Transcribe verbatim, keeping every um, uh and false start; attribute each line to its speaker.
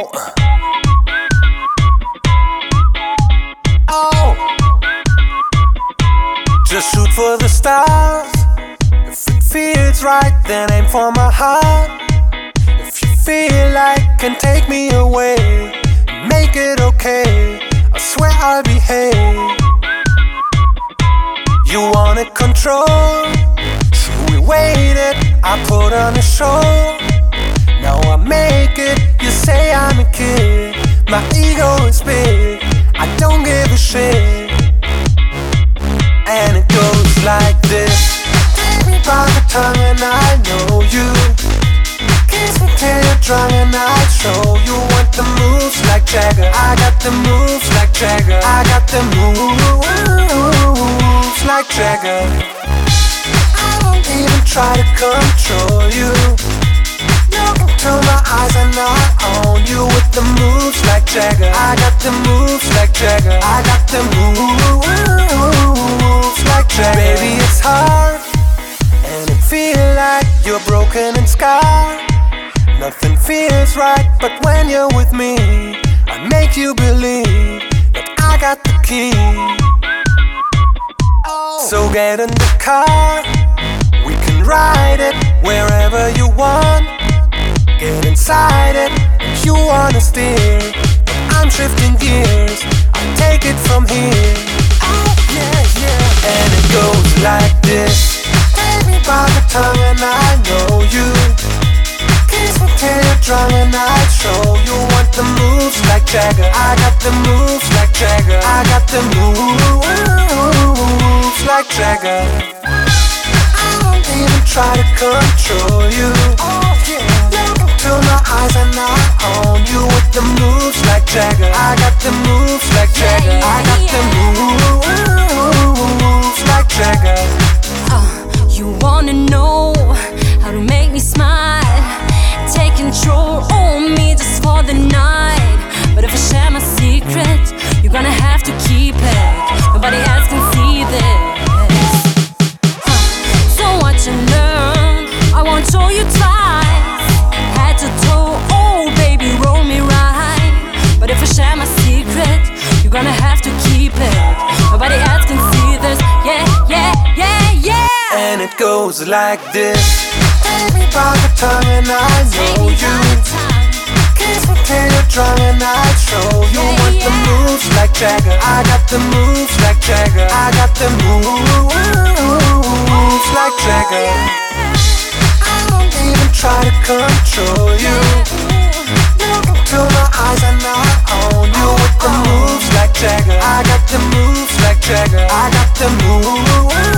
Speaker 1: Oh, just shoot for the stars. If it feels right, then aim for my heart. If you feel like can take me away, make it okay, I swear I'll behave. You wanted control, so we waited, I put on a show. Now I make it, you say I'm a kid. My ego is big, I don't give a shit. And it goes like this. Take me by the tongue and I know you. Kiss me till you're drunk and I show you. Want the moves like Jagger, I got the moves like Jagger. I got the moves like Jagger. I won't even try to control you. Look into my eyes and I own you. With the moves like Jagger, I got the moves like Jagger. I got the moves like Jagger. Baby, it's hard and it feels like you're broken and scarred. Nothing feels right, but when you're with me, I make you believe that I got the key. So get in the car, we can ride it wherever you want. Get inside it, if you wanna steer, but I'm shifting gears, I'll take it from here. Oh yeah, yeah. And it goes like this. Take me by the tongue and I know you. Kiss me till you're drunk and I show you. Want the moves like Jagger, I got the moves like Jagger. I got the moves like Jagger. I won't even try to control you. Oh yeah. Look into my eyes and I own you. With the moves like Jagger, I got the moves like Jagger. I got the moves like Jagger.
Speaker 2: Uh, you wanna know how to make me smile? Take control on me just for the night. But if I share my secret, you're gonna have to keep it. Nobody else can see this. uh, So watch and learn, I won't show you twice. Head to toe, oh baby, roll me right. But if I share my secret, you're gonna have to keep it. Nobody else can see this. Yeah, yeah, yeah, yeah.
Speaker 1: And it goes like this. Take me by the tongue and I know you. Kiss me till you're drunk and I show you. Want the moves like Jagger, I got the moves like Jagger. I got the moves like Jagger. I won't even try to control you. Look into my eyes and I own you. With the moves like Jagger, I got the moves like Jagger. I got the moves